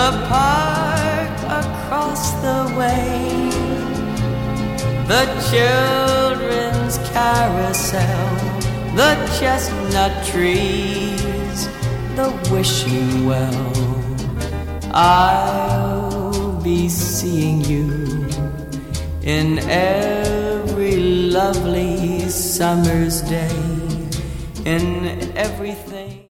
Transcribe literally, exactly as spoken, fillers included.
the park across the way, the children's carousel, the chestnut trees, the wishing well. I'll be seeing you in every lovely summer's day, in everything